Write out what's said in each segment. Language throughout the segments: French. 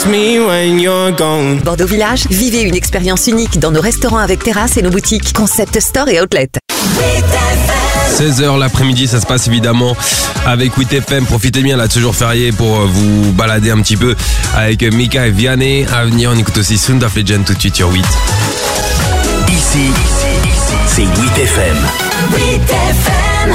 me when you're gone. Bordeaux Village, vivez une expérience unique dans nos restaurants avec terrasse et nos boutiques. Concept Store et Outlet. 16h l'après-midi, ça se passe évidemment avec 8FM. Profitez bien là de ce jour férié pour vous balader un petit peu avec Mika et Vianney. À venir, on écoute aussi Sound of Legend tout de suite sur 8. Ici, c'est 8FM. 8FM.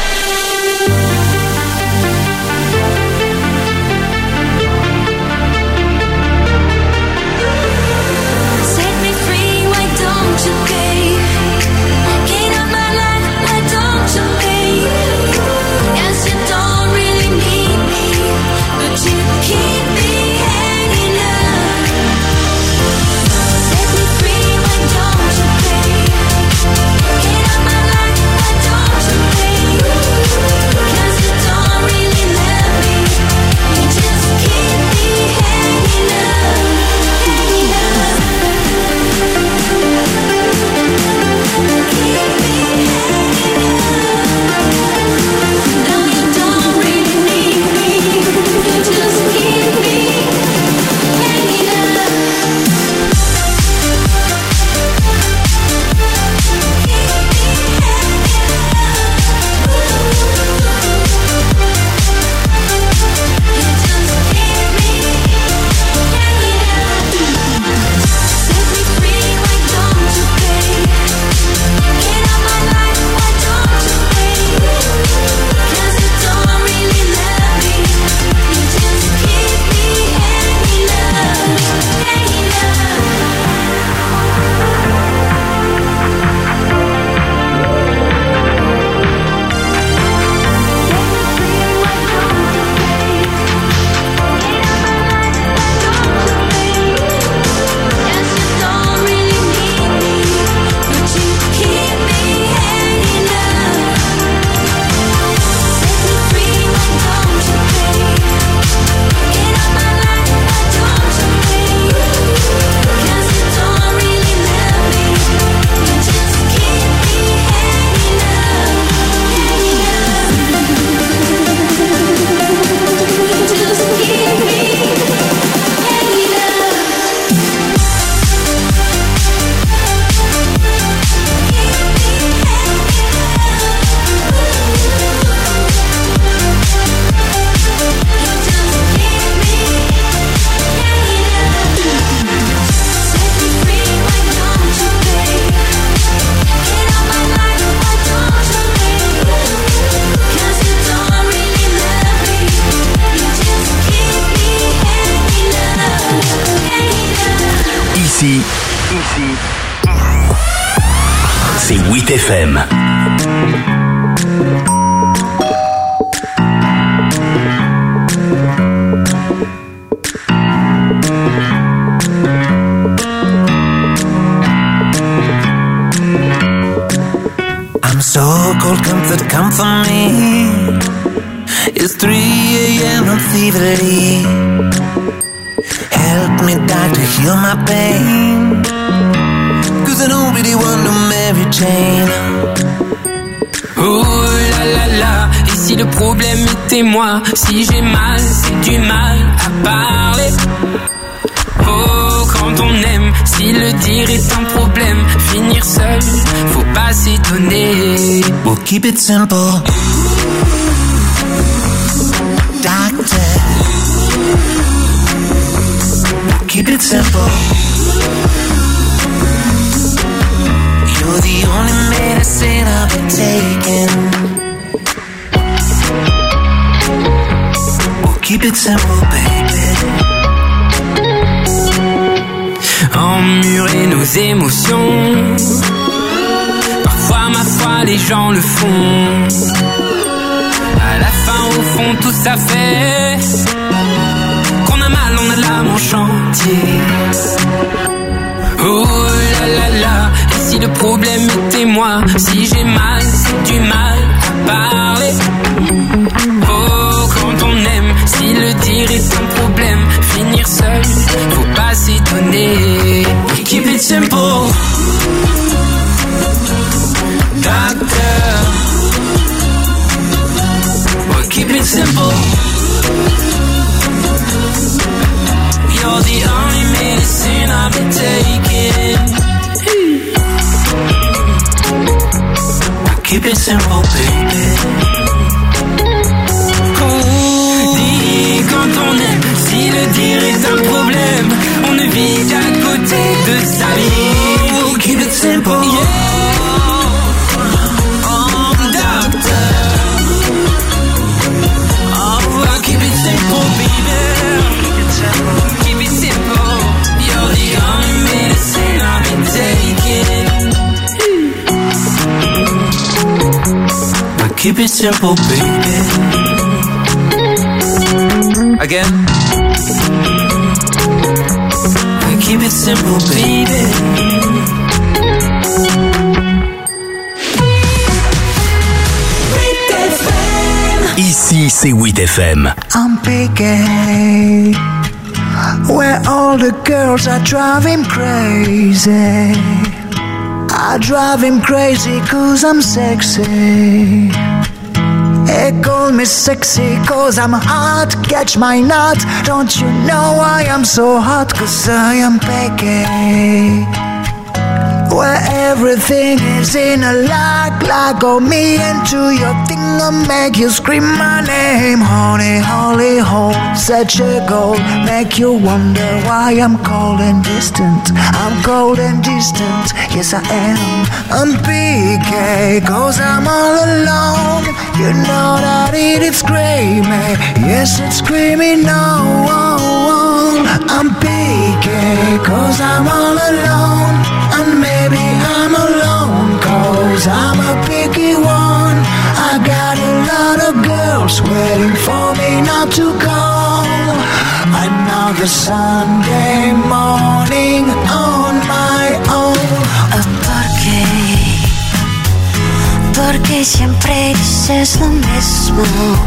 C'est 8FM. I'm so cold, come for me. It's 3 a.m. on thievery. Help me, doctor, heal my pain. Cause I don't really want no Mary Jane. Oh là là là, et si le problème était moi? Si j'ai mal, c'est du mal à parler. Oh, quand on aime, si le dire est un problème, finir seul, faut pas s'étonner. We'll keep it simple. Doctor, we'll keep it simple. You're the only medicine I've been taking. We'll keep it simple, baby. Emmurer nos émotions, parfois ma foi les gens le font. À la fin au fond tout ça fait qu'on a mal, on a l'âme en chantier. Oh là là là, et si le problème était moi? Si j'ai mal, c'est du mal à parler. Oh, quand on aime, si le dire est un problème, finir seul, faut pas s'étonner. Keep it simple, doctor. Oh, keep it simple. You're the medicine I've been taking. Keep it simple, baby. Dis quand on aime, si le dire est un problème, on ne vit qu'à côté de sa vie. Keep it simple, yeah. Oh, doctor. Oh, keep it simple, baby. Keep it simple. You're the only medicine I've been taking. Keep it simple, baby. Again. Keep it simple, baby. Ici, c'est 8FM. I'm picky, where all the girls are driving crazy. I drive him crazy 'cause I'm sexy. They call me sexy 'cause I'm hot. Catch my nut. Don't you know I am so hot? 'Cause I am picky, where everything is in a lock. Go me into your thing and make you scream my name. Honey, holy hole, such a goal. Make you wonder why I'm cold and distant. I'm cold and distant, yes I am. I'm PK, 'cause I'm all alone. You know that it's screaming, yes it's screaming no. I'm PK, 'cause I'm all alone. And maybe I'm alone 'cause I'm a picky one. I got a lot of girls waiting for me not to call. Another Sunday morning on my own. Porque siempre dices lo mismo.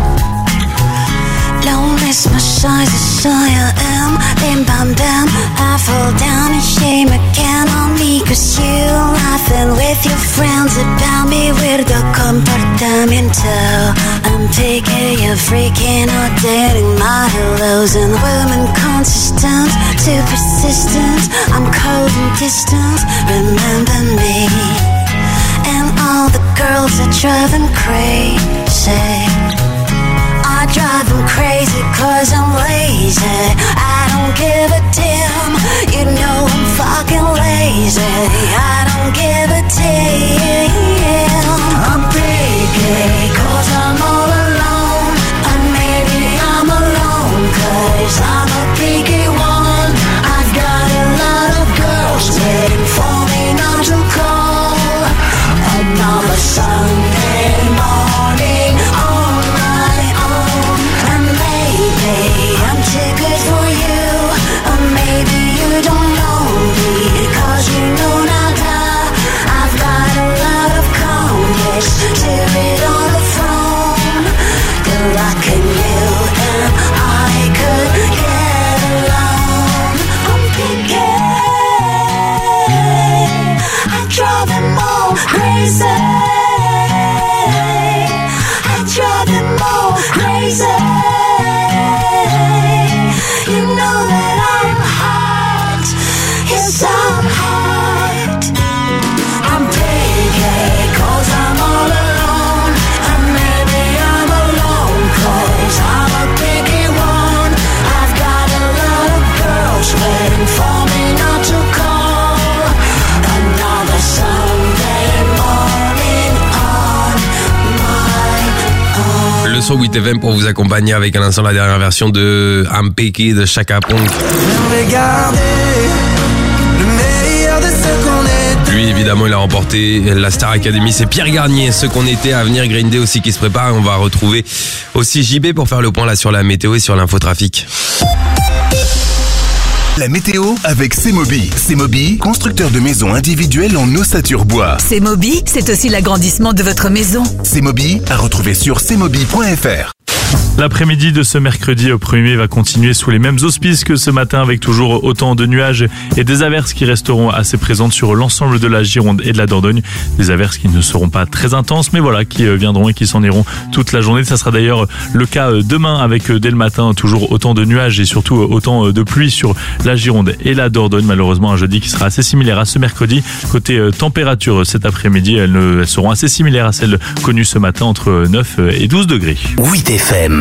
Lo mismo soy, I am. Bim bam bam, I fall down and shame again on me. 'Cause you laughing with your friends about me. Weirdo comportamiento. I'm taking you freaking out, dating my hellos. And women consistent, too persistent. I'm cold and distant, remember me. And all the girls are driving crazy. I drive them crazy 'cause I'm lazy. I don't give a damn. You know I'm fucking lazy. I don't give a damn. I'm picky 'cause I'm all alone. And maybe I'm alone 'cause I'm a picky one. I've got a lot of girls waiting for me not to call. Another Sunday morning on my own. And maybe I'm too good for you. Or maybe you don't know me 'cause you know nada. I've got a lot of confidence to it on the phone. Good luck in you and I could get along. I'm picky, I drive them all crazy. I drive them all crazy. You know that I'm hot. Yes, I'm hot. I'm picky 'cause I'm all alone. And maybe I'm alone 'cause I'm a picky one. I've got a lot of girls waiting for me not to call. Another Sunday morning on my own. Le son 8FM pour vous accompagner avec à l'instant la dernière version de I'm Picky de Chaka Ponk. Lui évidemment il a remporté la Star Academy, c'est Pierre Garnier, ce qu'on était à venir. Green Day aussi qui se prépare, on va retrouver aussi JB pour faire le point là sur la météo et sur l'infotrafic. La météo avec Semobi. Semobi, constructeur de maisons individuelles en ossature bois. Semobi, c'est aussi l'agrandissement de votre maison. Semobi, à retrouver sur semobi.fr. L'après-midi de ce mercredi 1er mai va continuer sous les mêmes auspices que ce matin, avec toujours autant de nuages et des averses qui resteront assez présentes sur l'ensemble de la Gironde et de la Dordogne. Des averses qui ne seront pas très intenses, mais voilà, qui viendront et qui s'en iront toute la journée. Ça sera d'ailleurs le cas demain, avec dès le matin toujours autant de nuages et surtout autant de pluie sur la Gironde et la Dordogne. Malheureusement, un jeudi qui sera assez similaire à ce mercredi. Côté température, cet après-midi, elles seront assez similaires à celles connues ce matin, entre 9 et 12 degrés. 8FM.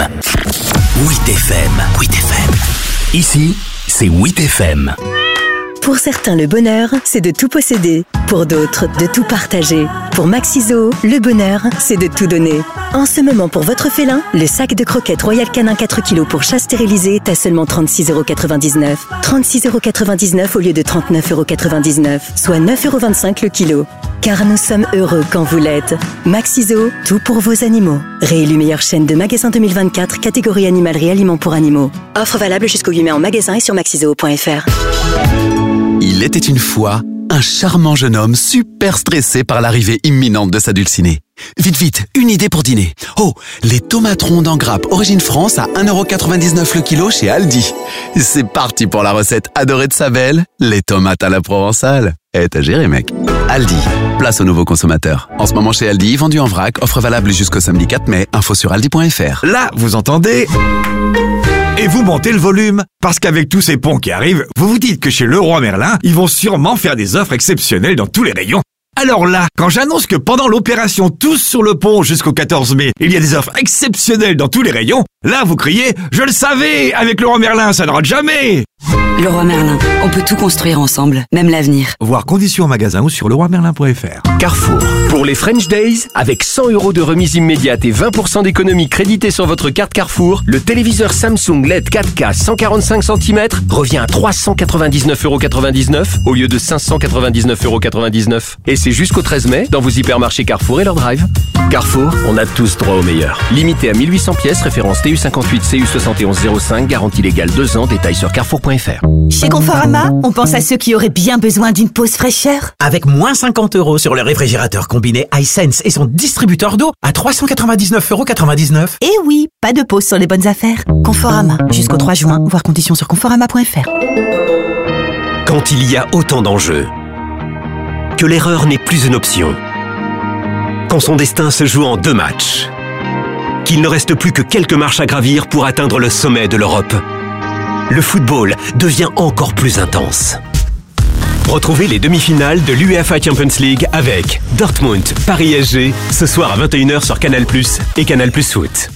8FM. Ici, c'est 8FM. Pour certains, le bonheur, c'est de tout posséder. Pour d'autres, de tout partager. Pour Maxiso, le bonheur, c'est de tout donner. En ce moment, pour votre félin, le sac de croquettes Royal Canin 4 kg pour chat stérilisé est à seulement 36,99 €. 36,99 € au lieu de 39,99 €, soit 9,25 € le kilo. Car nous sommes heureux quand vous l'êtes. Maxiso, tout pour vos animaux. Réélu meilleure chaîne de magasins 2024, catégorie animalerie aliments pour animaux. Offre valable jusqu'au 8 mai en magasin et sur maxiso.fr. Il était une fois un charmant jeune homme super stressé par l'arrivée imminente de sa dulcinée. Vite, une idée pour dîner. Oh, les tomates rondes en grappe origine France à 1,99 € le kilo chez Aldi. C'est parti pour la recette adorée de sa belle, les tomates à la provençale. T'as géré, mec. Aldi, place aux nouveaux consommateurs. En ce moment chez Aldi, vendu en vrac, offre valable jusqu'au samedi 4 mai, info sur aldi.fr. Là, vous entendez ? Et vous montez le volume, parce qu'avec tous ces ponts qui arrivent, vous vous dites que chez Leroy Merlin, ils vont sûrement faire des offres exceptionnelles dans tous les rayons. Alors là, quand j'annonce que pendant l'opération Tous sur le pont jusqu'au 14 mai, il y a des offres exceptionnelles dans tous les rayons, là vous criez « Je le savais, avec Leroy Merlin, ça ne rate jamais !» Leroy Merlin, on peut tout construire ensemble, même l'avenir. Voir conditions en magasin ou sur leroymerlin.fr. Carrefour. Pour les French Days, avec 100 € de remise immédiate et 20% d'économie créditée sur votre carte Carrefour, le téléviseur Samsung LED 4K 145 cm revient à 399,99 € au lieu de 599,99 €. Et c'est jusqu'au 13 mai dans vos hypermarchés Carrefour et leur drive. Carrefour, on a tous droit au meilleur. Limité à 1800 pièces, référence TU58 CU7105, garantie légale 2 ans, détails sur carrefour.fr. Chez Conforama, on pense à ceux qui auraient bien besoin d'une pause fraîcheur. Avec moins 50 € sur le réfrigérateur combiné iSense et son distributeur d'eau à 399,99 €. Eh oui, pas de pause sur les bonnes affaires. Conforama, jusqu'au 3 juin, voir conditions sur conforama.fr. Quand il y a autant d'enjeux, que l'erreur n'est plus une option, quand son destin se joue en 2 matchs, qu'il ne reste plus que quelques marches à gravir pour atteindre le sommet de l'Europe, le football devient encore plus intense. Retrouvez les demi-finales de l'UEFA Champions League avec Dortmund, Paris SG, ce soir à 21 h sur Canal+ et Canal+ Foot.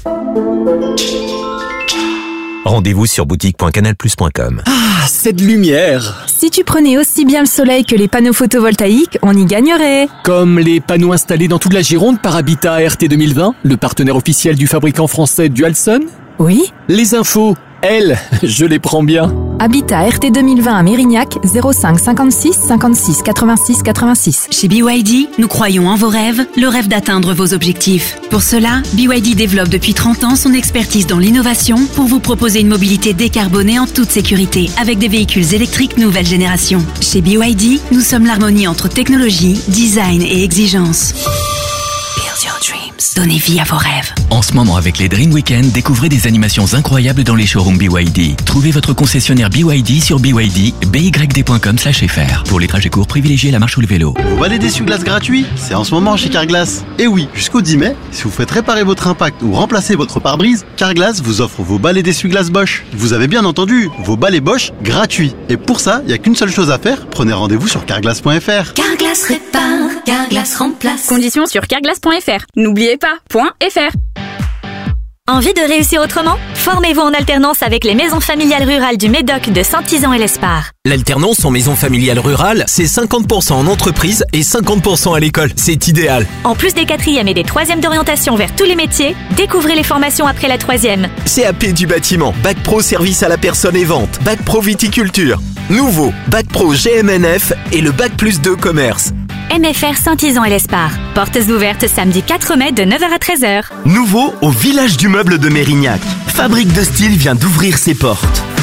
Rendez-vous sur boutique.canalplus.com. Ah, cette lumière! Si tu prenais aussi bien le soleil que les panneaux photovoltaïques, on y gagnerait. Comme les panneaux installés dans toute la Gironde par Habitat RT 2020, le partenaire officiel du fabricant français Dualson. Oui. Les infos, elles, je les prends bien. Habitat RT 2020 à Mérignac, 05 56 56 86 86. Chez BYD, nous croyons en vos rêves, le rêve d'atteindre vos objectifs. Pour cela, BYD développe depuis 30 ans son expertise dans l'innovation pour vous proposer une mobilité décarbonée en toute sécurité avec des véhicules électriques nouvelle génération. Chez BYD, nous sommes l'harmonie entre technologie, design et exigence. Build your dreams. Donnez vie à vos rêves. En ce moment, avec les Dream Weekend, découvrez des animations incroyables dans les showrooms BYD. Trouvez votre concessionnaire BYD sur byd.com/fr. Pour les trajets courts, privilégiez la marche ou le vélo. Vos balais d'essuie-glace gratuits, c'est en ce moment chez Carglass. Et oui, jusqu'au 10 mai, si vous faites réparer votre impact ou remplacer votre pare-brise, Carglass vous offre vos balais d'essuie-glace Bosch. Vous avez bien entendu, vos balais Bosch gratuits. Et pour ça, il n'y a qu'une seule chose à faire, prenez rendez-vous sur carglass.fr. Carglass répare, Carglass remplace. Conditions sur carglass.fr. N'oubliez pas, .fr. Envie de réussir autrement ? Formez-vous en alternance avec les maisons familiales rurales du Médoc de Saint-Ysan et l'Espar. L'alternance en maison familiale rurale, c'est 50% en entreprise et 50% à l'école. C'est idéal. En plus des 4e et des 3e d'orientation vers tous les métiers, découvrez les formations après la 3e. CAP du bâtiment, Bac Pro service à la personne et vente, Bac Pro viticulture. Nouveau, Bac Pro GMNF et le Bac Plus 2 commerce. MFR Saint-Ysan et l'Espar. Portes ouvertes samedi 4 mai de 9h à 13h. Nouveau au village du meuble de Mérignac. Fabrique de style vient d'ouvrir ses portes.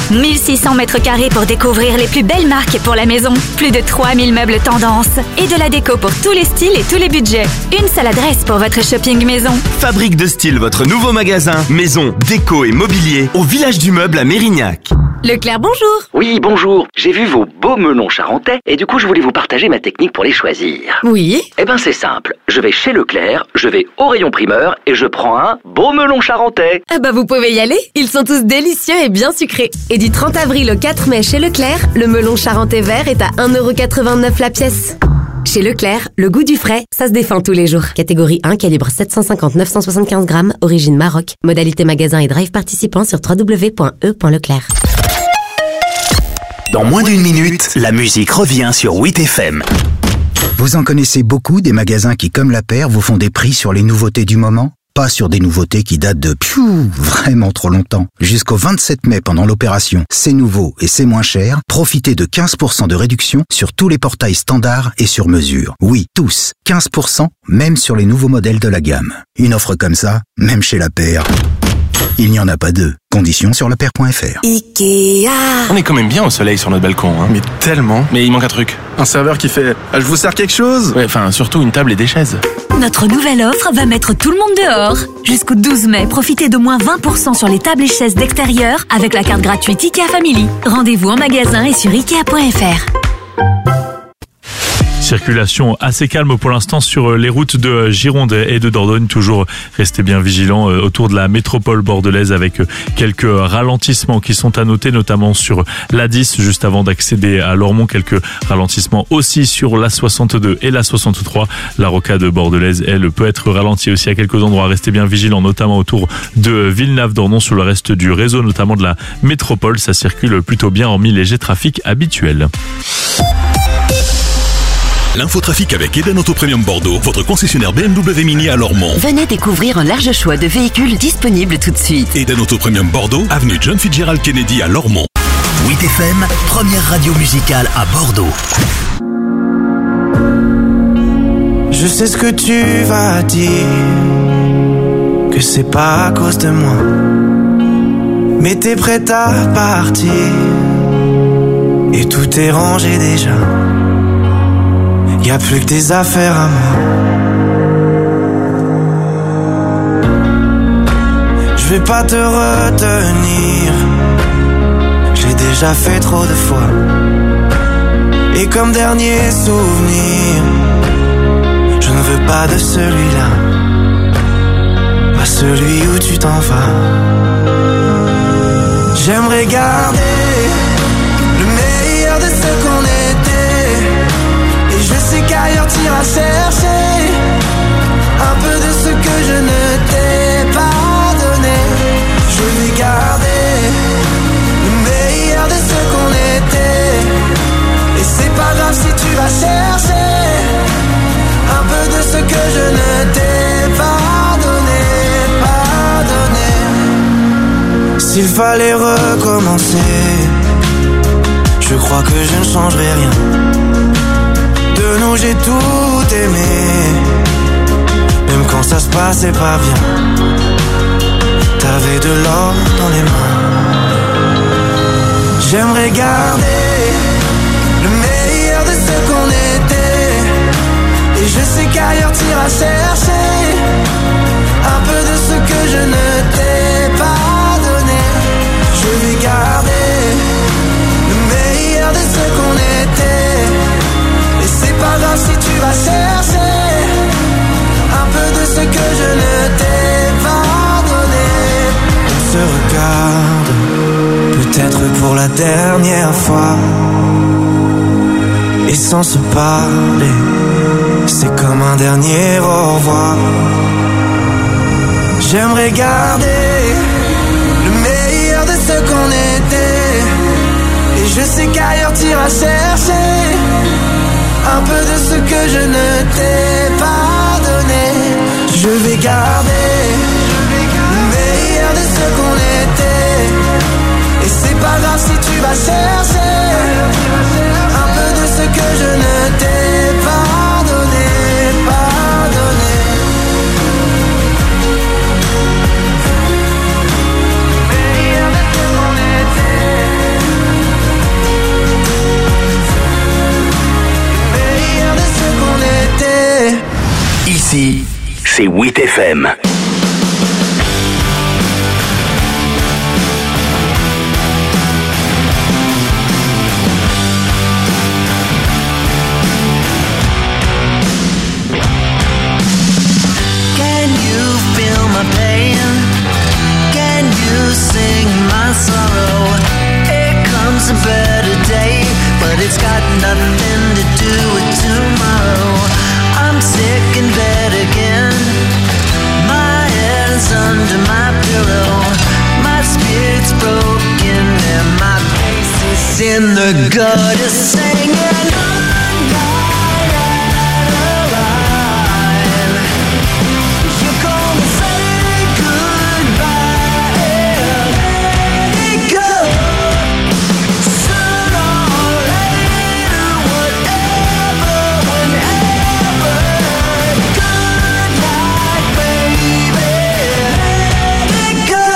1600 mètres carrés pour découvrir les plus belles marques pour la maison. Plus de 3000 meubles tendance. Et de la déco pour tous les styles et tous les budgets. Une seule adresse pour votre shopping maison. Fabrique de Style, votre nouveau magasin. Maison, déco et mobilier au village du meuble à Mérignac. Leclerc, bonjour. Oui, bonjour. J'ai vu vos beaux melons charentais et du coup, je voulais vous partager ma technique pour les choisir. Oui. Eh ben, c'est simple. Je vais chez Leclerc, je vais au rayon primeur et je prends un beau melon charentais. Ah bah vous pouvez y aller. Ils sont tous délicieux et bien sucrés. Et du 30 avril au 4 mai chez Leclerc, le melon charentais vert est à 1,89€ la pièce. Chez Leclerc, le goût du frais, ça se défend tous les jours. Catégorie 1, calibre 750-975 grammes, origine Maroc. Modalité magasin et drive participant sur www.e.leclerc. Dans moins d'une minute, la musique revient sur 8FM. Vous en connaissez beaucoup des magasins qui, comme la paire, vous font des prix sur les nouveautés du moment? Pas sur des nouveautés qui datent de vraiment trop longtemps. Jusqu'au 27 mai pendant l'opération C'est nouveau et c'est moins cher, profitez de 15% de réduction sur tous les portails standards et sur mesure. Oui, tous. 15%, même sur les nouveaux modèles de la gamme. Une offre comme ça, même chez la paire, il n'y en a pas deux. Conditions sur lapaire.fr. Ikea. On est quand même bien au soleil sur notre balcon, hein. Mais tellement. Mais il manque un truc. Un serveur qui fait « Je vous sers quelque chose ?» Ouais, enfin, surtout une table et des chaises. Notre nouvelle offre va mettre tout le monde dehors. Jusqu'au 12 mai, profitez de moins 20% sur les tables et chaises d'extérieur avec la carte gratuite Ikea Family. Rendez-vous en magasin et sur Ikea.fr. Circulation assez calme pour l'instant sur les routes de Gironde et de Dordogne. Toujours restez bien vigilants autour de la métropole bordelaise avec quelques ralentissements qui sont à noter, notamment sur l'A10 juste avant d'accéder à Lormont. Quelques ralentissements aussi sur la 62 et la 63. La rocade bordelaise, elle, peut être ralentie aussi à quelques endroits. Restez bien vigilants, notamment autour de Villeneuve-d'Ornon. Sur le reste du réseau, notamment de la métropole, ça circule plutôt bien hormis léger trafic habituel. L'infotrafic avec Eden Auto Premium Bordeaux, votre concessionnaire BMW Mini à Lormont. Venez découvrir un large choix de véhicules disponibles tout de suite. Eden Auto Premium Bordeaux, avenue John Fitzgerald Kennedy à Lormont. 8FM, première radio musicale à Bordeaux. Je sais ce que tu vas dire, que c'est pas à cause de moi, mais t'es prête à partir, et tout est rangé déjà. Y'a plus que des affaires à moi. Je vais pas te retenir, j'ai déjà fait trop de fois. Et comme dernier souvenir, je ne veux pas de celui-là, pas celui où tu t'en vas. J'aimerais garder le meilleur de ce qu'on était. Et je sais qu'ailleurs t'iras chercher un peu de ce que je ne t'ai pas donné. Je vais garder le meilleur de ce qu'on était. Et c'est pas grave si tu vas chercher un peu de ce que je ne t'ai pas donné, pas donné. S'il fallait recommencer, je crois que je ne changerai rien. De nous j'ai tout aimé, même quand ça se passait pas bien. T'avais de l'or dans les mains. J'aimerais garder le meilleur de ce qu'on était. Et je sais qu'ailleurs t'iras chercher un peu de ce que je ne t'ai pas donné. Je vais garder le meilleur de ce qu'on était. Et c'est pas grave si tu vas chercher un peu de ce que je ne t'ai pas donné. On se regarde, peut-être pour la dernière fois, et sans se parler, c'est comme un dernier au revoir. J'aimerais garder le meilleur de ce qu'on était. Et je sais qu'ailleurs t'iras chercher un peu de ce que je ne t'ai pas donné. Je vais garder le meilleur de ce qu'on était. Et c'est pas grave si tu vas chercher un peu de ce que je ne t'ai pas donné, pas donné. Meilleur de ce qu'on était. Ici, c'est 8FM. Can you feel my pain? Can you sing my sorrow? Here comes a better day, but it's got nothing to do with tomorrow. I'm sick in bed again. My head is under my pillow. My spirit's broken and my face is in the gutter singing. You're gonna say goodbye and let it go. Sooner or later, whatever, whenever. Good night, baby, let it go.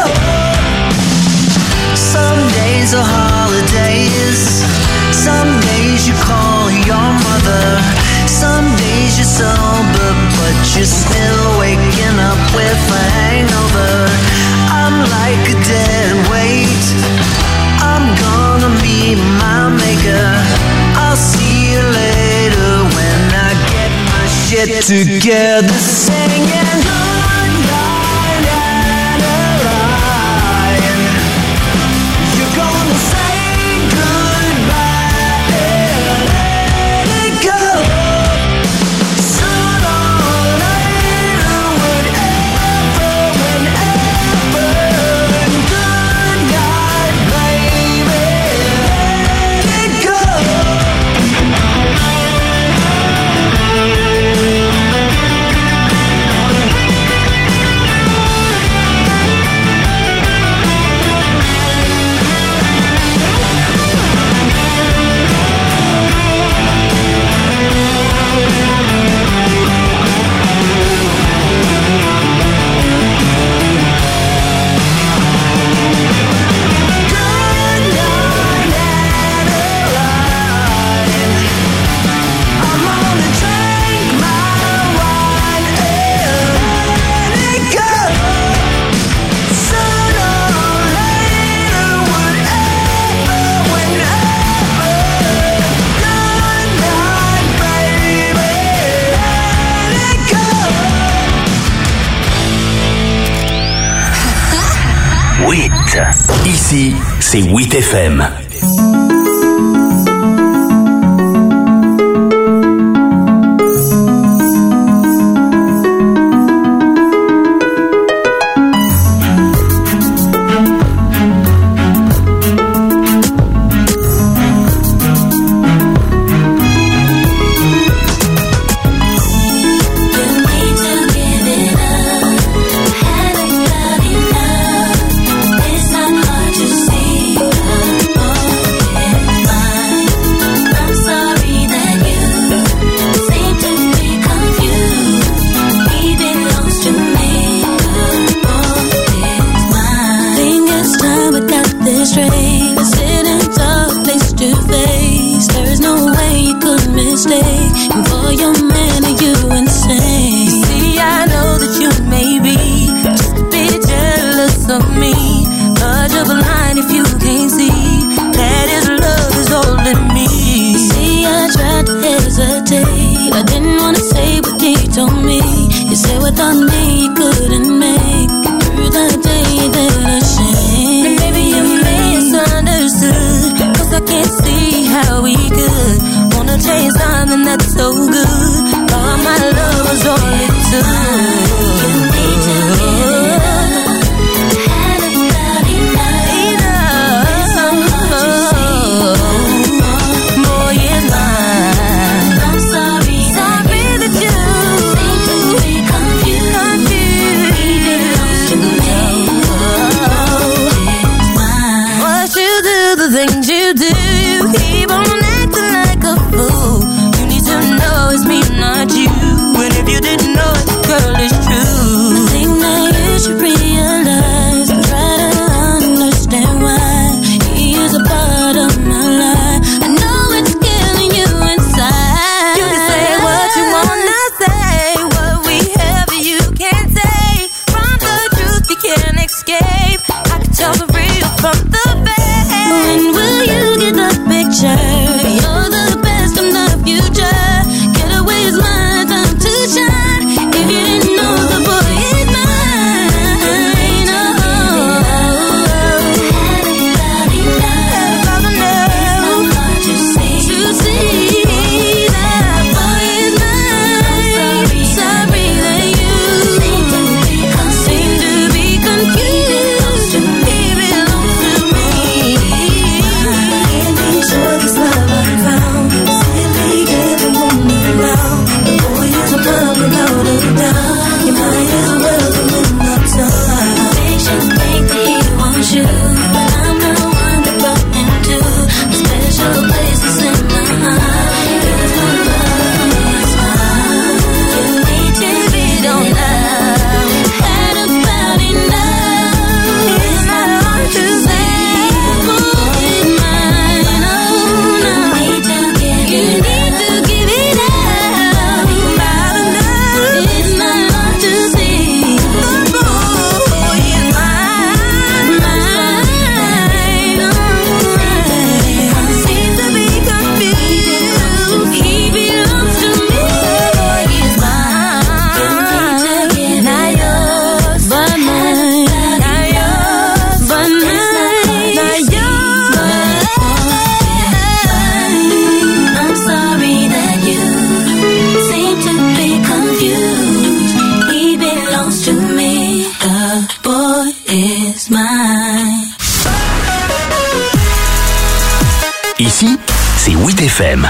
Some days are holidays. Some days you call your mother. Some days you're sober, but you're still waking up with a hangover. I'm like a dead weight. I'm gonna meet my maker. I'll see you later when I get my shit together, singing good night and a line. You're gonna say goodbye and let it go. Sooner or later, whatever, whenever. Good night, baby, let it go. I'm gonna drink my wine and let it go. Sooner or later, whatever, whenever. Good night, baby, let it go. Huit. Ici, c'est 8FM. It's not hard to see. FM.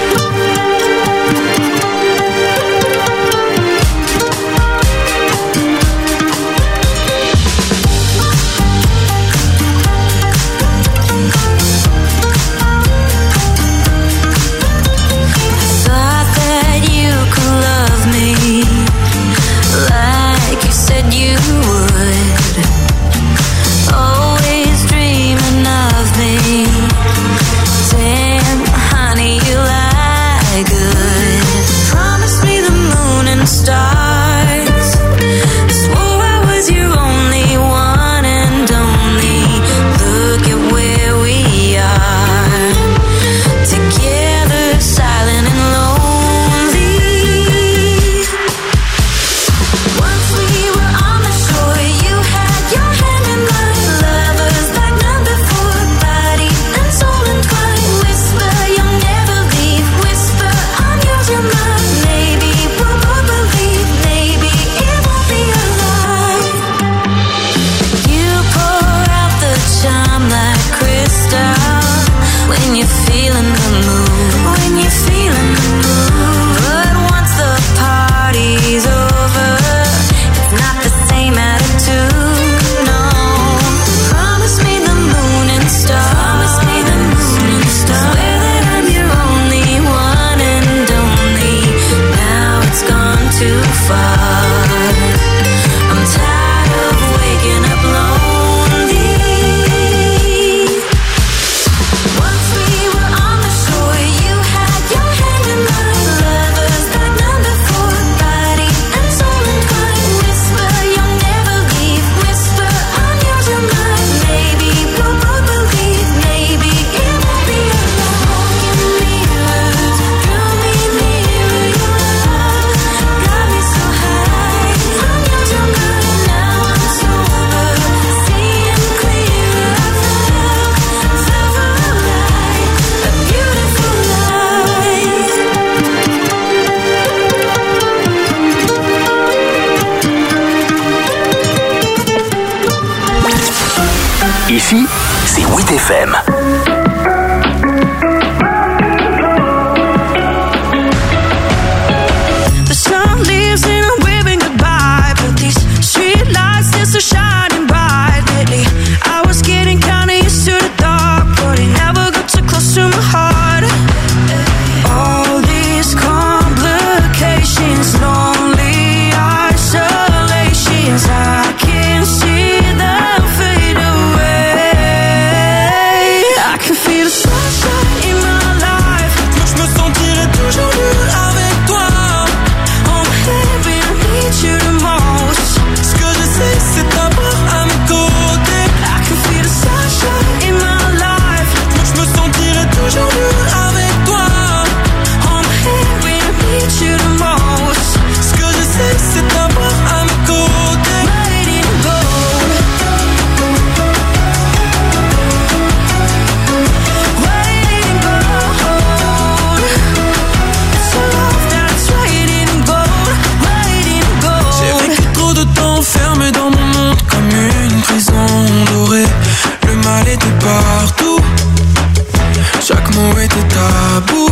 Ici, c'est 8FM. The sun leaves in a waving goodbye, but these street lights just are shining bright lately. I was getting kinda used to the dark, but it never got too close to my heart. All these complications, lonely isolations, I can't see them fade away. I can feel the sunshine in my life. Moi je me sentirai toujours mieux avec toi. Oh baby, I need you the most. Ce que je sais c'est t'avoir à mes côtés. I can feel the sunshine in my life. Moi je me sentirai toujours mieux avec toi. Oh baby, I need you the most. Ce que je sais c'est t'avoir à mes côtés. Waiting gold. Waiting gold. It's a love that's waiting gold. Waiting gold. J'ai vécu trop de temps enfermé dans mon monde comme une prison dorée. Le mal était partout. Chaque mot était tabou.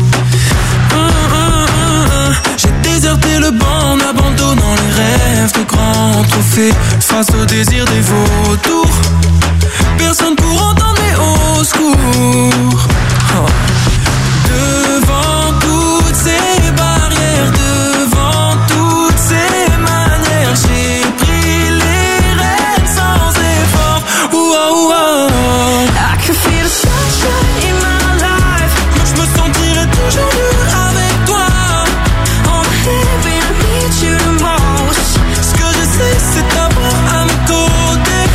J'ai déserté le banc en abandonnant les rêves de grands trophées face au désir des vautours. Personne pour entendre mes hauts secours. Oh. Devant toutes ces barrières, devant toutes ces manières, j'ai pris les rênes sans effort. Ouah, ouah. I can feel the sunshine in my life. Moi je me sentirai toujours mieux avec toi. Oh baby, I need you the most. Ce que je sais c'est t'avoir à mes côtés.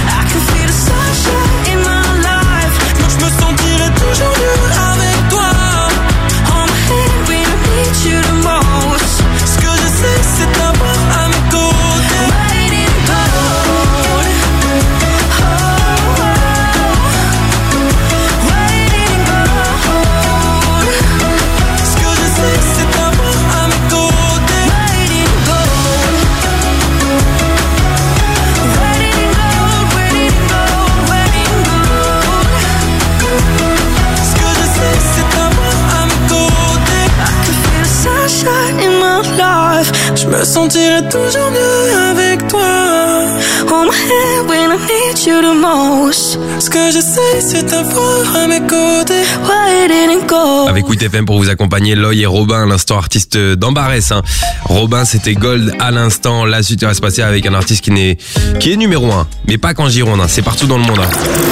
Je me sentirai toujours mieux avec toi. Hold my hand when I need you the most. Ce que j'essaie, c'est t'avoir à mes côtés. Why it didn't go. Avec 8FM pour vous accompagner, Loï et Robin, à l'instant artiste d'Ambarès. Robin, c'était Gold à l'instant. La suite va se passer avec un artiste qui est numéro 1, mais pas qu'en Gironde, c'est partout dans le monde.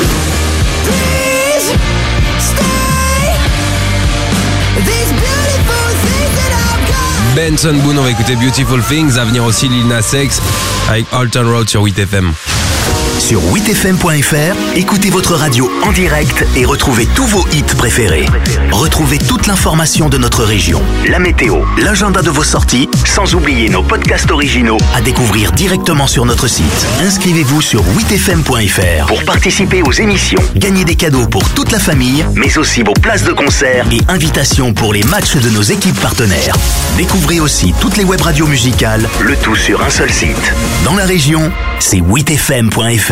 Benson Boone, on va écouter Beautiful Things, à venir aussi Lil Nas X avec Alton Road sur 8FM. Sur 8fm.fr, écoutez votre radio en direct et retrouvez tous vos hits préférés. Retrouvez toute l'information de notre région, la météo, l'agenda de vos sorties, sans oublier nos podcasts originaux à découvrir directement sur notre site. Inscrivez-vous sur 8fm.fr pour participer aux émissions, gagner des cadeaux pour toute la famille, mais aussi vos places de concert et invitations pour les matchs de nos équipes partenaires. Découvrez aussi toutes les web radios musicales, le tout sur un seul site. Dans la région, c'est 8fm.fr.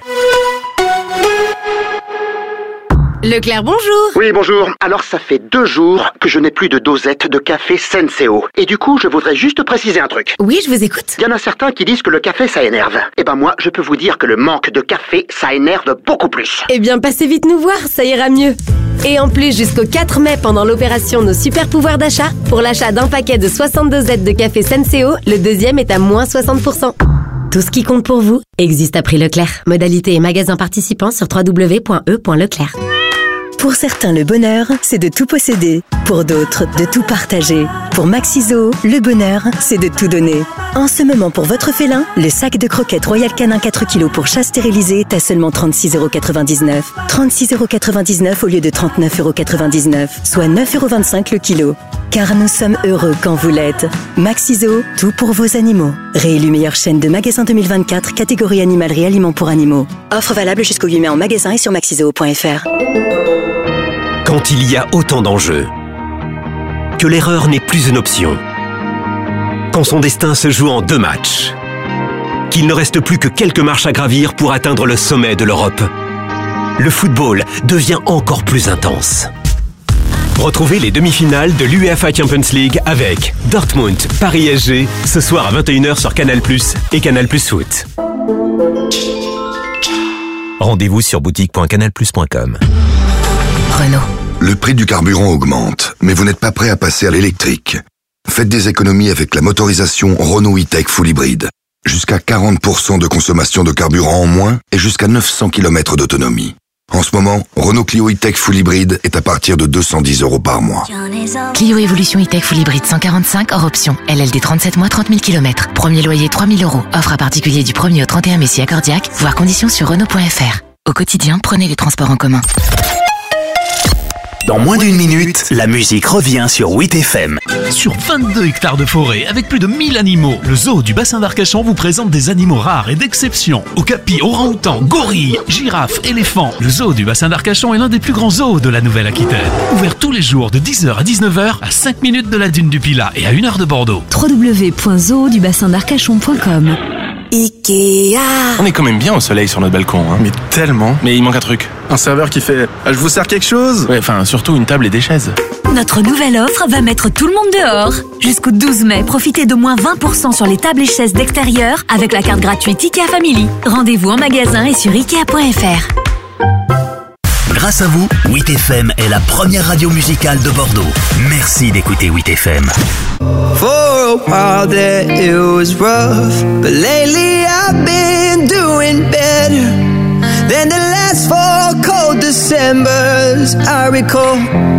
Leclerc, bonjour. Oui, bonjour. Alors, ça fait 2 jours que je n'ai plus de dosette de café Senseo. Et du coup, je voudrais juste préciser un truc. Oui, je vous écoute. Il y en a certains qui disent que le café, ça énerve. Eh ben moi, je peux vous dire que le manque de café, ça énerve beaucoup plus. Eh bien, passez vite nous voir, ça ira mieux. Et en plus, jusqu'au 4 mai, pendant l'opération Nos Super Pouvoirs d'achat, pour l'achat d'un paquet de 62 dosettes de café Senseo, le deuxième est à moins 60%. Tout ce qui compte pour vous existe à prix Leclerc. Modalité et magasins participants sur www.e.leclerc. Pour certains, le bonheur, c'est de tout posséder. Pour d'autres, de tout partager. Pour Maxiso, le bonheur, c'est de tout donner. En ce moment, pour votre félin, le sac de croquettes Royal Canin 4 kg pour chat stérilisé est à seulement 36,99 €. 36,99 € au lieu de 39,99 €, soit 9,25 € le kilo. Car nous sommes heureux quand vous l'êtes. Maxiso, tout pour vos animaux. Réélu meilleure chaîne de magasins 2024, catégorie animalerie aliments pour animaux. Offre valable jusqu'au 8 mai en magasin et sur maxiso.fr. Quand il y a autant d'enjeux, que l'erreur n'est plus une option, quand son destin se joue en 2 matchs, qu'il ne reste plus que quelques marches à gravir pour atteindre le sommet de l'Europe, le football devient encore plus intense. Retrouvez les demi-finales de l'UEFA Champions League avec Dortmund, Paris SG, ce soir à 21h sur Canal+ et Canal+ Foot. Rendez-vous sur boutique.canalplus.com. Renault. Le prix du carburant augmente, mais vous n'êtes pas prêt à passer à l'électrique. Faites des économies avec la motorisation Renault E-Tech Full Hybrid. Jusqu'à 40% de consommation de carburant en moins et jusqu'à 900 km d'autonomie. En ce moment, Renault Clio E-Tech Full Hybrid est à partir de 210 € par mois. Clio Evolution E-Tech Full Hybrid 145 hors option. LLD 37 mois 30 000 km. Premier loyer 3 000 €. Offre à particulier du 1er au 31 mai si accordiaque. Voir conditions sur Renault.fr. Au quotidien, prenez les transports en commun. Dans moins d'1 minute, la musique revient sur 8FM. Sur 22 hectares de forêt, avec plus de 1000 animaux, le zoo du bassin d'Arcachon vous présente des animaux rares et d'exception. Okapis, orang-outans, gorilles, girafes, éléphants. Le zoo du bassin d'Arcachon est l'un des plus grands zoos de la Nouvelle-Aquitaine. Ouvert tous les jours de 10h à 19h, à 5 minutes de la dune du Pilat et à 1 heure de Bordeaux. www.zoodubassindarcachon.com. Ikea. On est quand même bien au soleil sur notre balcon, Mais tellement. Mais il manque un truc. Un serveur qui fait « Je vous sers quelque chose ?» Ouais, enfin, surtout une table et des chaises. Notre nouvelle offre va mettre tout le monde dehors. Jusqu'au 12 mai, profitez de moins 20% sur les tables et chaises d'extérieur avec la carte gratuite Ikea Family. Rendez-vous en magasin et sur Ikea.fr. Grâce à vous, 8FM est la première radio musicale de Bordeaux. Merci d'écouter 8FM. For a while there it was rough, but lately I've been doing better than the last 4 cold Decembers I recall.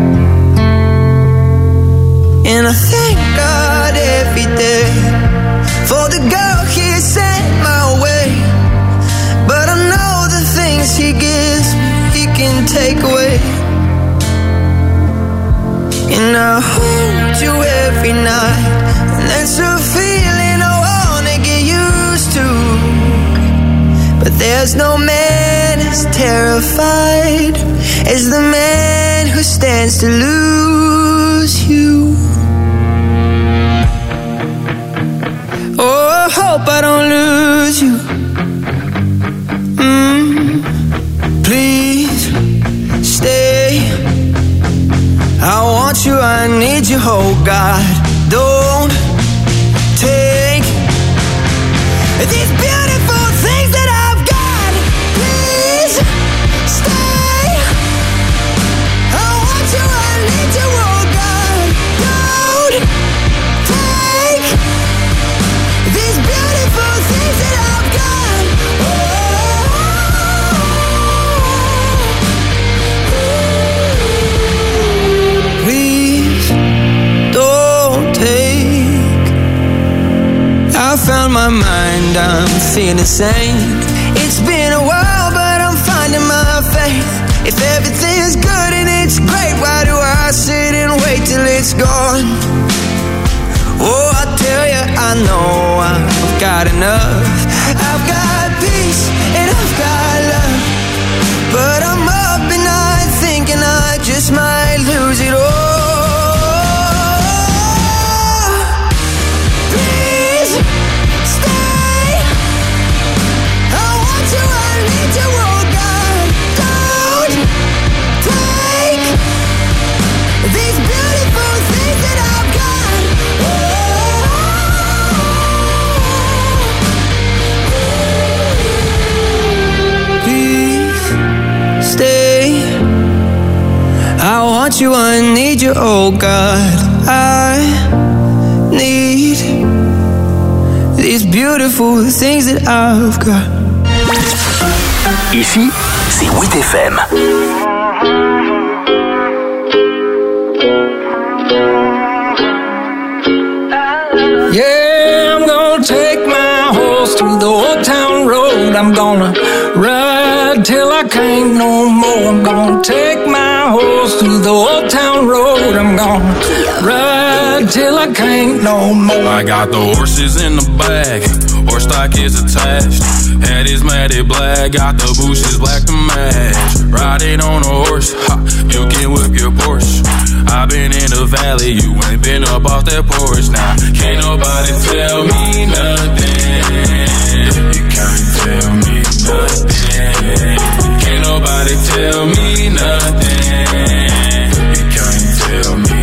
And I thank God every day for the girl He sent my way. But I know the things He gives me He can take away. And I hold you every night, and that's a feeling I wanna get used to. But there's no man as terrified as the man who stands to lose you. Oh, I hope I don't lose you. Please stay. I want you, I need you, oh God, don't take these beautiful things that I've got. Please stay. I want you, I need you, oh God. Don't take these beautiful things that I've got. Please don't take. I found my mind, I'm feeling sane. It's been a while, but I'm finding my faith. If everything's good and it's great, why do I sit and wait till it's gone? Oh, I tell you, I know I've got enough. I've got peace and I've got love, but I'm up at night thinking I just might lose it all. Please stay. I want you, I need you, oh God. Don't take these beautiful things that I've got. Please stay. I want you, I need you, oh God. I need these beautiful things that I've got. Ici, c'est 8FM. Yeah, I'm gonna take my horse through the old town road. I'm gonna ride till I can't no more. I'm gonna take my horse through the old town road. I'm gonna ride till I can't no more. I got the horses in the back, horse stock is attached. Head is matted black, got the bushes black to match. Riding on a horse, ha, you can whip your Porsche. I've been in the valley, you ain't been up off that porch. Now, can't nobody tell me nothing. You can't tell me nothing. Can't nobody tell me nothing. You can't tell me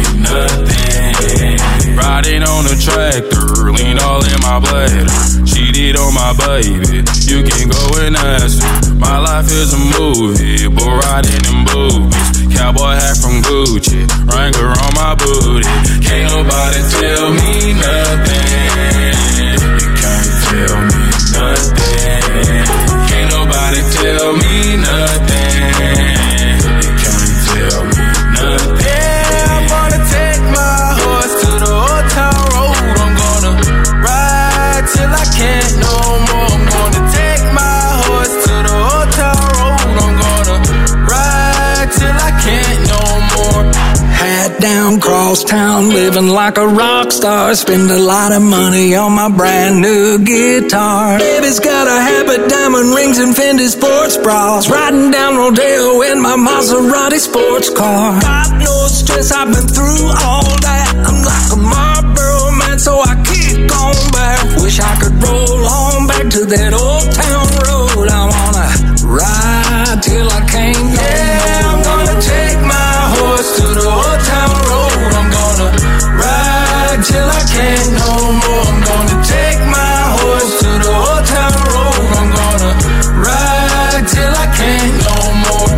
nothing. Riding on a tractor, lean all in my bladder. Cheated on my baby, you can go and ask her. My life is a movie, bull riding in boobies. Cowboy hat from Gucci, Wrangler on my booty. Can't nobody tell me nothing. You can't tell me nothing. Can't nobody tell me nothing. You can't tell me nothing. Yeah, I'm gonna take my horse to the old town road. I'm gonna ride till I can't no more. I'm gonna take my horse to the old town road. I'm gonna ride till I can't no more. Hat down, cross town, living like a rock star. Spend a lot of money on my brand new guitar. Baby's got a habit, diamond rings and Fendi sports bras. Riding down Rodeo in my Maserati sports car. Got no stress, I've been through all that. I'm like a Marlboro man, so I keep going back. Wish I could roll on back to that old town road. I wanna ride till I can't no more. I'm gonna take my horse to the old town road. I'm gonna ride till I can't no more. I'm gonna take my horse to the old town road. I'm gonna ride till I can't no more.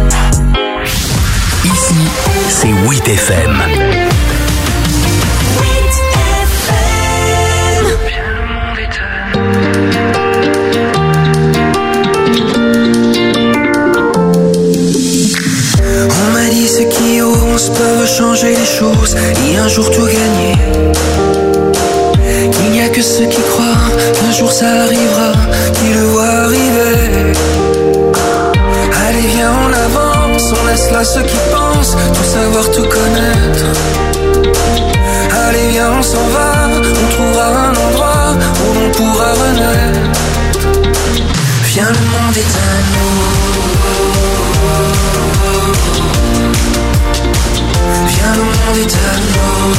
Ici, c'est 8FM. On m'a dit ceux qui osent peuvent changer les choses et un jour tout gagner. Qu'il n'y a que ceux qui croient qu'un jour ça arrivera, qui le voient arriver. Allez viens on avance, on laisse là ceux qui pensent tout savoir, tout connaître. Allez viens on s'en va, on trouvera un endroit où l'on pourra renaître. Viens le monde est à nous. Viens le monde est à nous.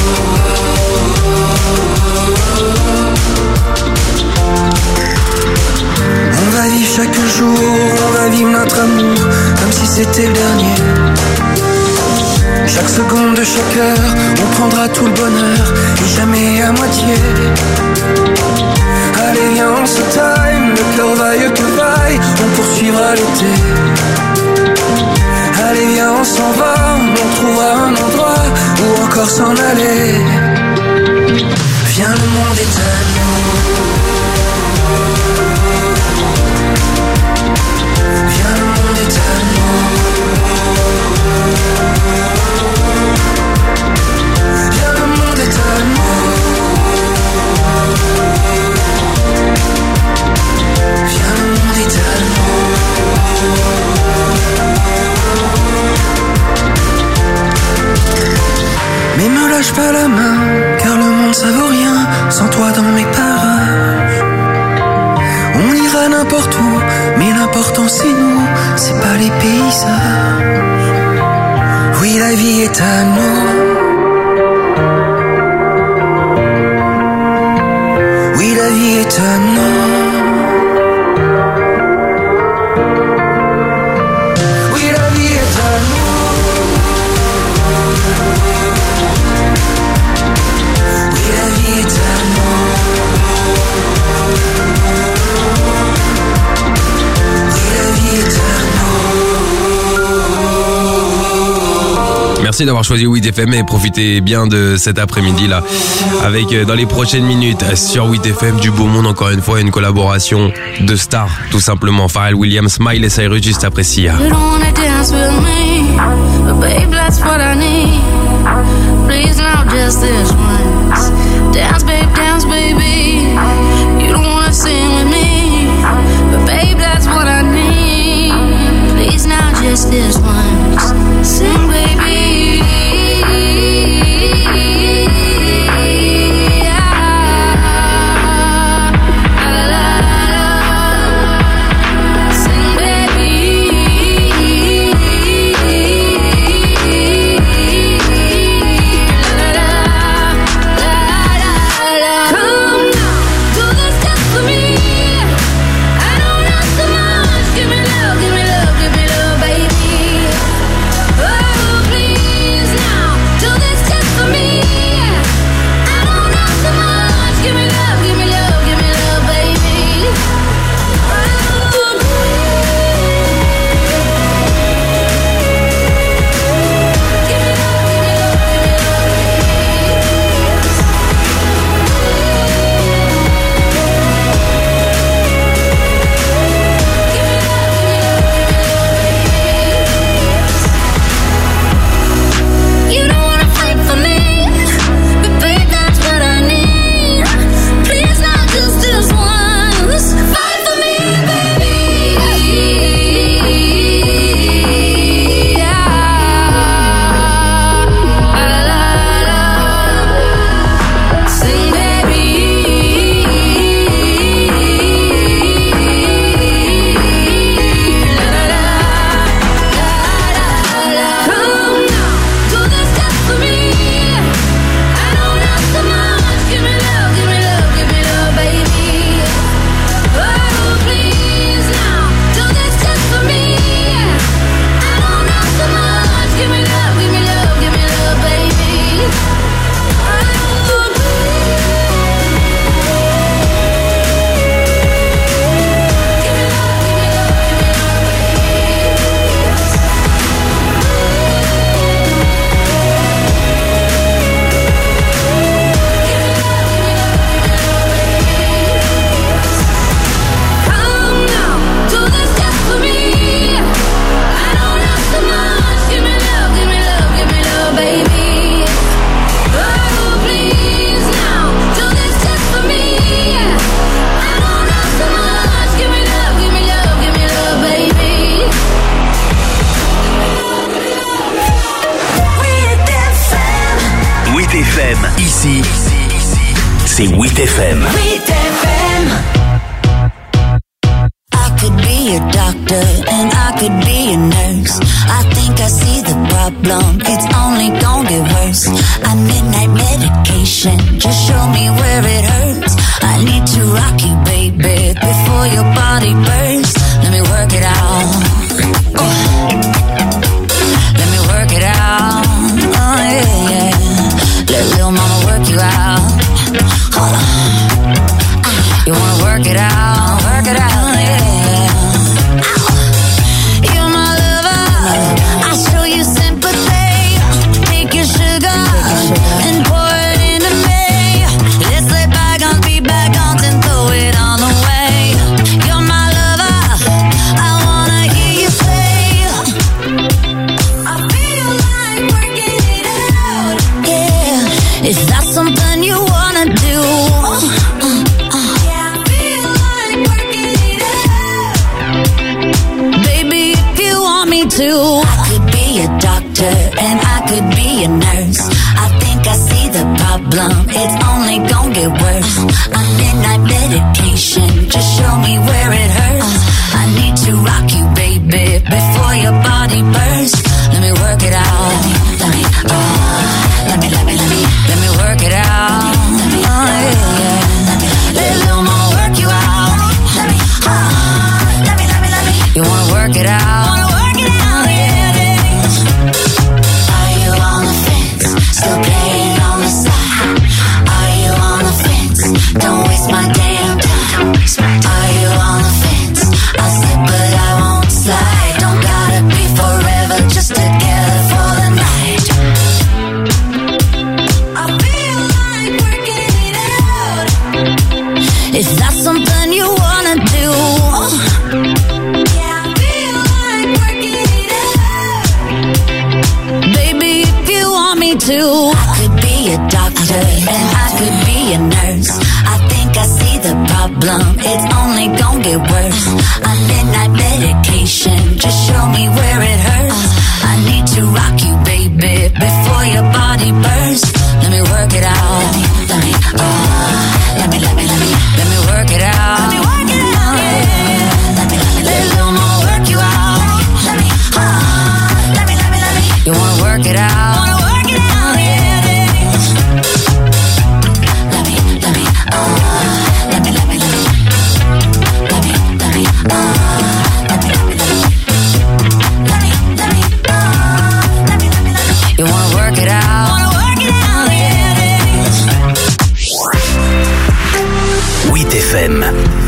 On va vivre chaque jour, on va vivre notre amour comme si c'était le dernier. Chaque seconde de chaque heure, on prendra tout le bonheur et jamais à moitié. Allez viens on se taille, le cœur vaille que vaille, on poursuivra l'été. Allez viens on s'en va, on trouvera un endroit où encore s'en aller. Viens le monde est à nous. Viens le monde est à nous. Viens le monde est à nous. Viens le monde est à nous. Mais me lâche pas la main, car le monde ça vaut rien sans toi dans mes parages. On ira n'importe où, mais l'important c'est nous, c'est pas les paysages. Oui, la vie est à nous. Oui, la vie est à nous. Merci d'avoir choisi WeTFM et profitez bien de cet après-midi là avec dans les prochaines minutes sur WeTFM du beau monde, encore une fois une collaboration de stars tout simplement. Pharrell Williams, Miley Cyrus juste après Sia. You don't wanna dance with me, but babe, that's what I need. Please now, just this once. Dance, baby. You don't wanna sing with me, but babe, that's what I need. Please now, just this once. Sing, baby. Ici, c'est WeTFM. I could be a doctor and I could be a nurse. I think I see the problem, it's only gonna get worse. I midnight medication, just show me where it hurts. I need to rock you, baby, before your body bursts. Let me work it out. Let me work it out. Oh yeah. Let little mama work you out. Hold on. You wanna work it out, yeah. You're my lover, I show you sympathy. Take your sugar and pour it into me. Let's let bygones be bygones and throw it on away. You're my lover, I wanna hear you say, I feel like working it out. Yeah, is that something you wanna do? Yeah, I feel like working it out. Baby, if you want me to, I could be a doctor and I could be a nurse. I think I see the problem, it's only gonna get worse. A midnight medication, just show me where it hurts. I need to rock you, baby, before your body bursts. Let me work it out. Let me work it out. Oh, yeah. Let a little more work you out. Let me. You wanna work it out? Are you on the fence? Still playing on the side? Are you on the fence? Don't waste my damn time. Are you on the fence? I'll slip but I won't slide. Don't gotta be forever, just together for the night. I feel like working it out. Is that something you wanna do? Yeah, I feel like working it out. Baby, if you want me to, I could be a doctor and I could be a nurse. I think I see the problem, it's only gonna get worse. A midnight medication, just show me where it hurts. I need to rock you, baby, before your body bursts. Let me work it out. Let me work it out. Let me work it out, yeah. Let a little more work you out. Let me. You wanna work it out? Yeah. Let me. You wanna work it out? Yeah. 8 FM.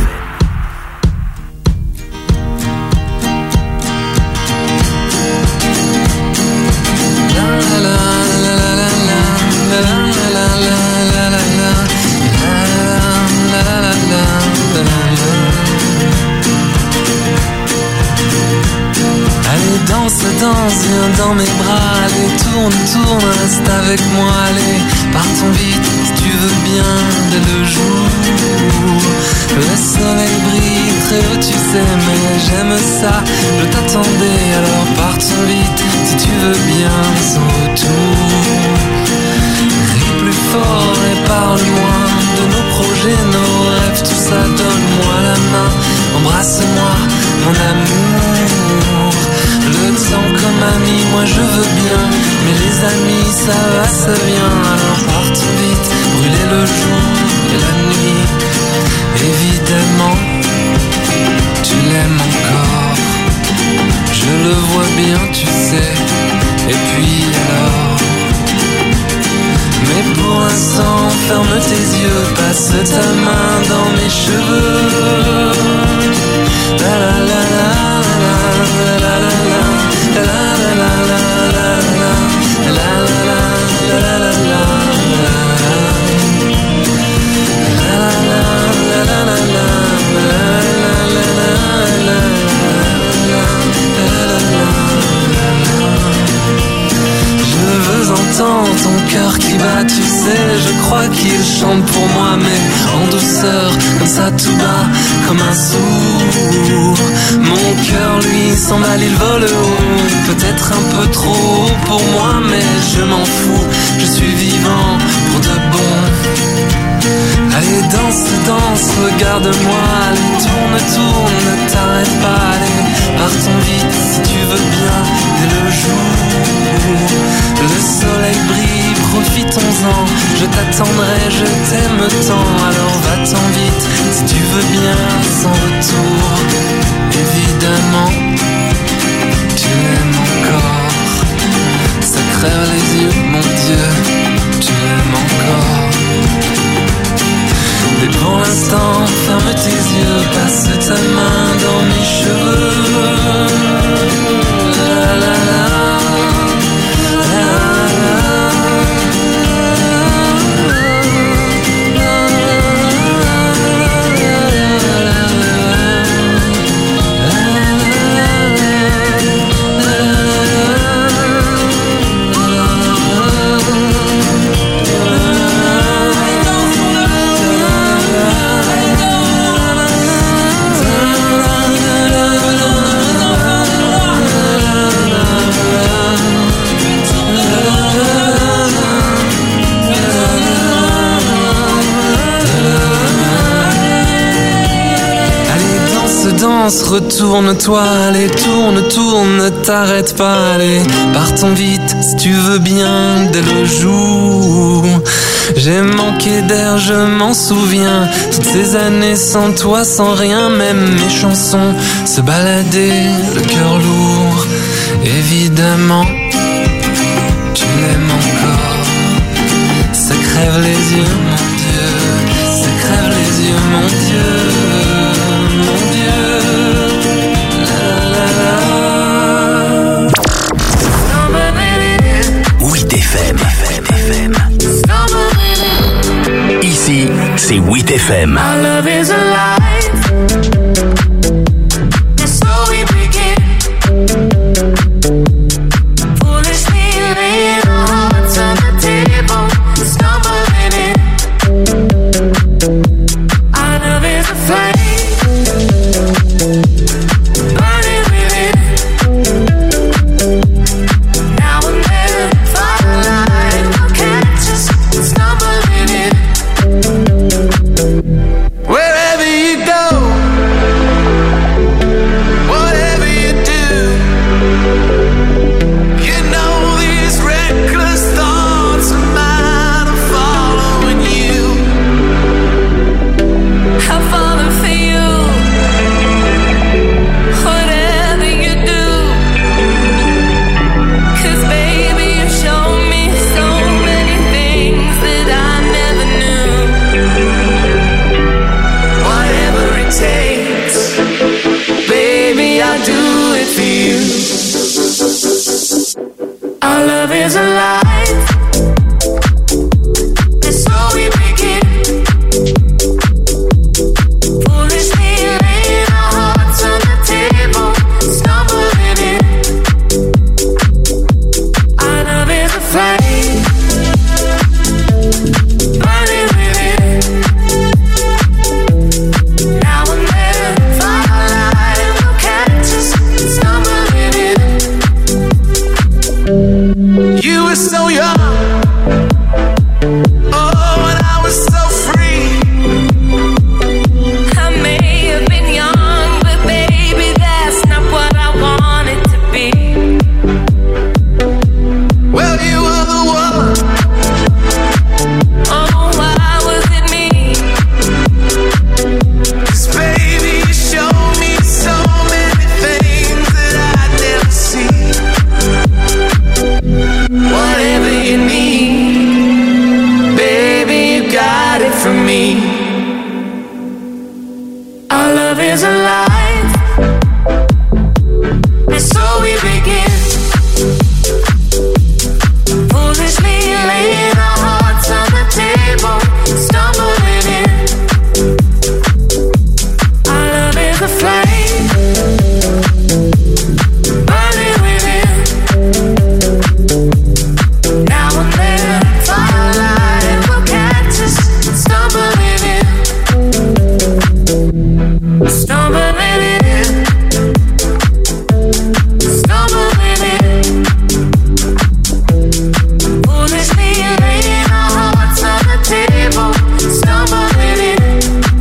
Allez, danse, viens dans mes bras. Allez, tourne, reste avec moi. Allez, partons vite, si tu veux bien, dès le jour. Le soleil brille très haut, tu sais, mais j'aime ça. Je t'attendais, alors partons vite, si tu veux bien, sans retour. Crie plus fort et parle-moi de nos projets, nos rêves, tout ça, donne-moi la main. Embrasse-moi, mon amour. Le temps comme ami, moi je veux bien. Mais les amis, ça va, ça vient. Alors partons vite, brûler le jour et la nuit. Évidemment, tu l'aimes encore. Je le vois bien, tu sais. Et puis alors. Mais pour l'instant, ferme tes yeux, passe ta main dans mes cheveux. La la la la la la la la la la J'entends ton cœur qui bat, tu sais, je crois qu'il chante pour moi, mais en douceur, comme ça tout bas, comme un sourd. Mon cœur lui s'emballe, il vole haut, peut-être un peu trop haut pour moi, mais je m'en fous, je suis vivant pour de bon. Allez, danse, regarde-moi, allez, tourne, ne t'arrête pas, allez, partons vite si tu veux bien, dès le jour. Le soleil brille, profitons-en, je t'attendrai, je t'aime tant, alors va-t'en vite, si tu veux bien, sans retour. Évidemment, tu l'aimes encore, ça crève les yeux, mon Dieu, tu l'aimes encore. Mais pour l'instant, l'instant, ferme tes yeux, passe ta main dans mes cheveux. La la la. Danse, retourne-toi, allez, tourne, ne t'arrête pas, allez, partons vite, si tu veux bien, dès le jour. J'ai manqué d'air, je m'en souviens, toutes ces années sans toi, sans rien, même mes chansons se baladaient, le cœur lourd, évidemment, tu m'aimes encore, ça crève les yeux, mon Dieu, ça crève les yeux, mon Dieu. Ici, c'est 8FM. Our love is alive. And so we begin. Foolishly laying our hearts on the table, stumbling in. Our love is a flame, burning within. Now and then, firelight will catch us, stumbling in. Wherever you go, whatever you do, you know these reckless thoughts of mine are following you. I'm falling for you, whatever you do. 'Cause baby, you show me so many things that I never knew. Whatever it takes, baby, I'll do it for you. Our love is alive, and so we begin. Foolishly laying our hearts on the table, stumbling in. Our love is a flame, burning within. Now and then, firelight will catch us, stumbling in. You were so young, oh, and I was so free. I may have been young, but baby, that's not what I wanted to be. Well, you were the one. Oh, why was it me? 'Cause baby, you showed me so many things that I'd never see. Whatever you need, baby, you got it from me. Our love is alive, and so we begin. Foolishly laying our hearts on the table, stumbling in. Our love is a flame, burning within. Now and then, firelight will catch us, stumbling in. Stumbling in. Stumbling in. Foolishly laying our hearts on the table, stumbling in.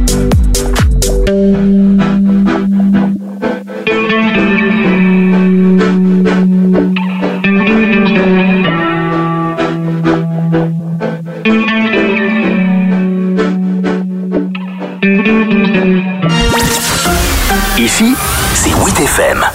Ici, c'est 8FM.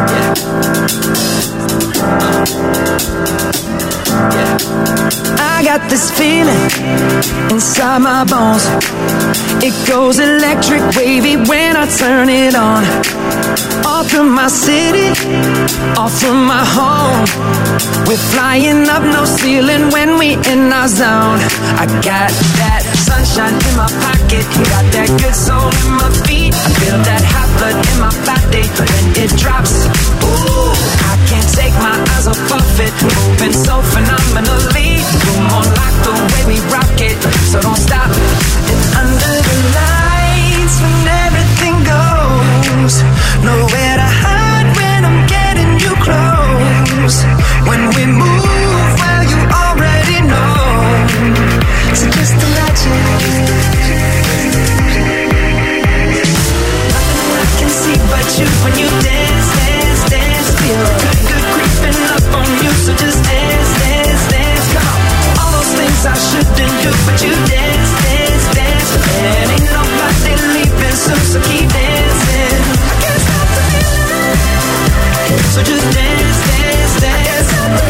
I got this feeling inside my bones. It goes electric wavy when I turn it on. Off from my city, off from my home. We're flying up, no ceiling when we in our zone. I got that sunshine in my pocket, got that good soul in my feet. I feel that hot blood in my body when it drops. Ooh, I can't take my eyes off of it, moving so phenomenally. You're more like the way we rock it, so don't stop. And under the lights when everything goes, nowhere to hide when I'm getting you close. When we move, well you already know. So just imagine. Nothing I can see but you when you dance, dance, dance. Feel good creeping up on you, so just dance, dance, dance. Come on. All those things I shouldn't do, but you dance, dance, dance. And ain't nobody leaving soon, so keep dancing. I can't stop the feeling. So just dance, dance, dance.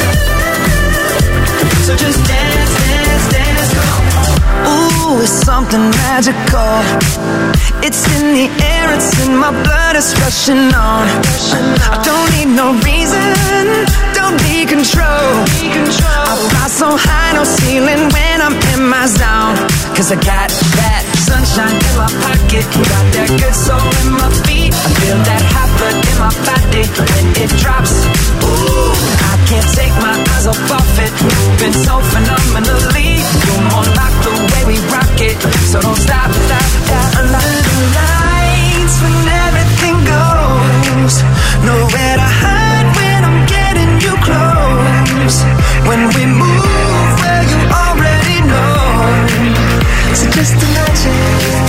So just dance, dance, dance. Come on. Ooh, it's something magical. It's in the air, it's in my blood, it's rushing on. I don't need no reason, don't need control. I fly so high, no ceiling when I'm in my zone. Cause I got that sunshine in my pocket, got that good soul in my feet. I feel that hot blood in my body when it drops. Ooh, I can't take my eyes off of it, moving so phenomenally. You're more like the way we rock it, so don't stop, stop, stop. Under the lights when everything goes, nowhere to hide when I'm getting you close. When we move, well you already know. So just imagine.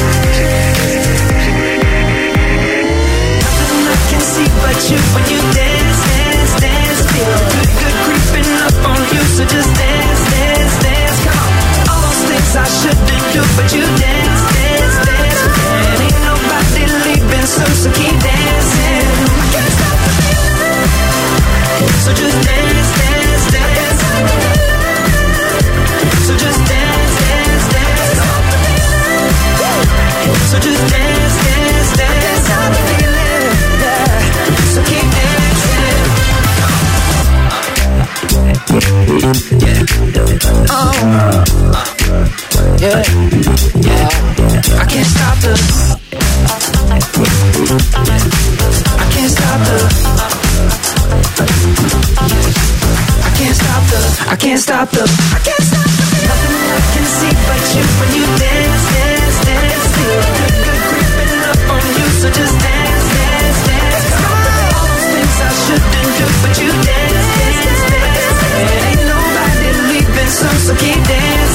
Nothing I can see but you when you dance, dance, dance. Feel good creeping up on you, so just dance, dance, dance. Come on. All those things I shouldn't do, but you dance, dance, dance. And ain't nobody leaving soon, so keep dancing. I can't stop the feeling. So just dance, dance, dance. So just dance, dance, dance. So just dance, dance, dance. I can't stop the feeling. Yeah. So keep dancing. Yeah. Oh. Yeah. Yeah. I can't stop the